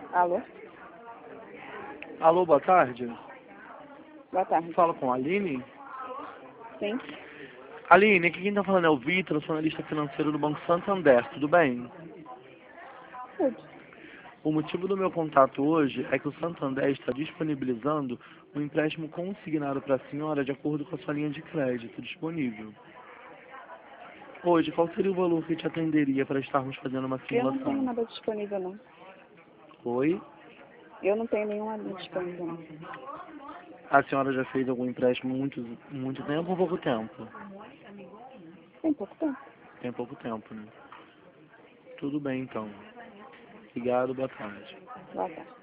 Alô? Alô, boa tarde. Boa tarde. Fala com a Aline. Sim? Aline, aqui quem tá falando é o Vitor, eu sou analista financeiro do Banco Santander, tudo bem? Tudo. O motivo do meu contato hoje é que o Santander está disponibilizando um empréstimo consignado para a senhora de acordo com a sua linha de crédito disponível. Hoje, qual seria o valor que te atenderia para estarmos fazendo uma Eu não tenho simulação? nada disponível, não. Oi? Eu não tenho nenhuma linha disponível, não. A senhora já fez algum empréstimo muito tempo ou pouco tempo? Tem pouco tempo. Tem pouco tempo, né? Tudo bem, então. Obrigado, boa tarde. Boa tarde.